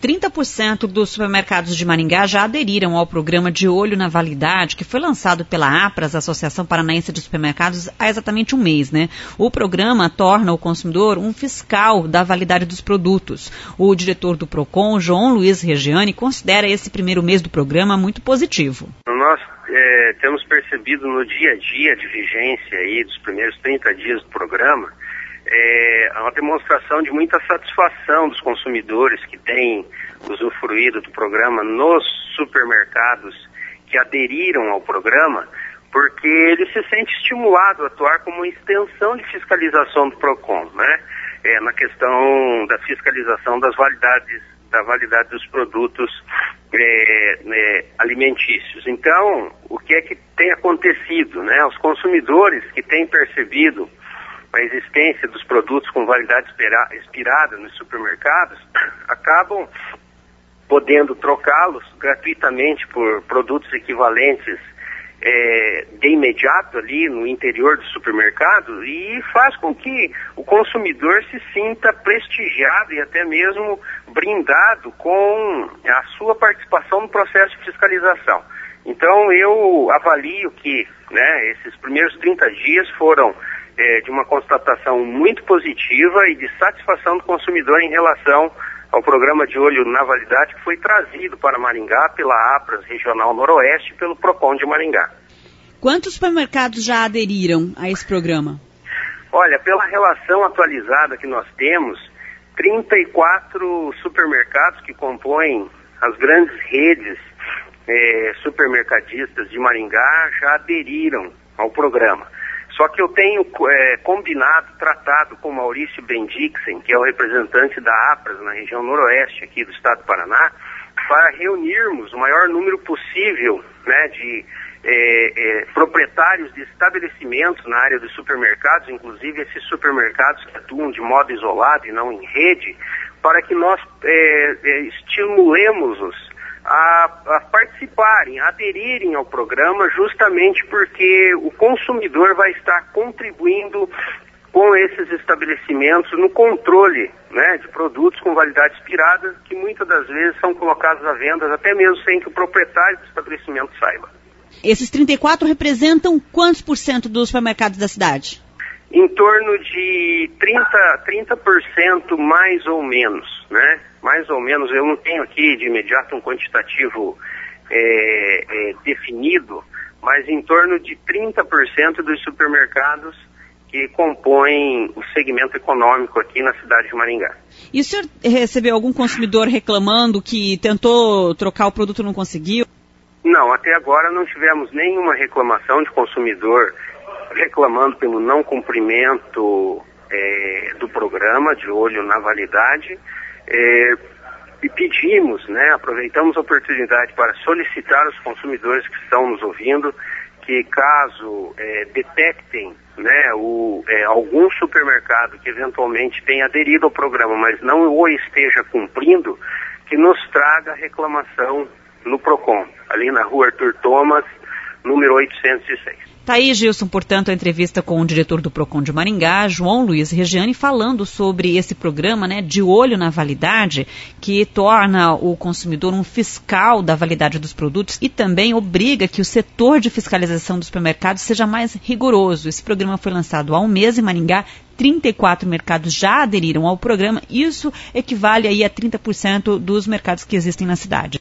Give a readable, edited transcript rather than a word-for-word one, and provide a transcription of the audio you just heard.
30% dos supermercados de Maringá já aderiram ao programa De Olho na Validade, que foi lançado pela APRAS, Associação Paranaense de Supermercados, há exatamente um mês, né? O programa torna o consumidor um fiscal da validade dos produtos. O diretor do PROCON, João Luiz Regiani, considera esse primeiro mês do programa muito positivo. Nós temos percebido no dia a dia de vigência aí dos primeiros 30 dias do programa uma demonstração de muita satisfação dos consumidores que têm usufruído do programa nos supermercados que aderiram ao programa, porque ele se sente estimulado a atuar como uma extensão de fiscalização do PROCON, né? Na questão da fiscalização da validade dos produtos alimentícios. Então, o que é que tem acontecido, né? Os consumidores que têm percebido a existência dos produtos com validade expirada nos supermercados acabam podendo trocá-los gratuitamente por produtos equivalentes de imediato ali no interior do supermercado, e faz com que o consumidor se sinta prestigiado e até mesmo brindado com a sua participação no processo de fiscalização. Então eu avalio que, né, esses primeiros 30 dias foram de uma constatação muito positiva e de satisfação do consumidor em relação ao programa De Olho na Validade, que foi trazido para Maringá pela APRAS Regional Noroeste e pelo PROCON de Maringá. Quantos supermercados já aderiram a esse programa? Olha, pela relação atualizada que nós temos, 34 supermercados que compõem as grandes redes supermercadistas de Maringá já aderiram ao programa. Só que eu tenho tratado com Maurício Bendixen, que é o representante da APRAS na região noroeste aqui do estado do Paraná, para reunirmos o maior número possível, né, de proprietários de estabelecimentos na área dos supermercados, inclusive esses supermercados que atuam de modo isolado e não em rede, para que nós estimulemos-os a participarem, a aderirem ao programa, justamente porque o consumidor vai estar contribuindo com esses estabelecimentos no controle, né, de produtos com validade expirada, que muitas das vezes são colocados à venda até mesmo sem que o proprietário do estabelecimento saiba. Esses 34 representam quantos por cento dos supermercados da cidade? Em torno de 30% mais ou menos, né? Mais ou menos, eu não tenho aqui de imediato um quantitativo definido, mas em torno de 30% dos supermercados que compõem o segmento econômico aqui na cidade de Maringá. E o senhor recebeu algum consumidor reclamando que tentou trocar o produto e não conseguiu? Não, até agora não tivemos nenhuma reclamação de consumidor reclamando pelo não cumprimento do programa De Olho na Validade, e pedimos, né, aproveitamos a oportunidade para solicitar aos consumidores que estão nos ouvindo que, caso detectem, né, algum supermercado que eventualmente tenha aderido ao programa, mas não o esteja cumprindo, que nos traga reclamação no PROCON, ali na rua Arthur Thomas, número 806. Tá aí, Gilson, portanto, a entrevista com o diretor do PROCON de Maringá, João Luiz Regiani, falando sobre esse programa, né, De Olho na Validade, que torna o consumidor um fiscal da validade dos produtos e também obriga que o setor de fiscalização dos supermercados seja mais rigoroso. Esse programa foi lançado há um mês em Maringá, 34 mercados já aderiram ao programa, isso equivale aí a 30% dos mercados que existem na cidade.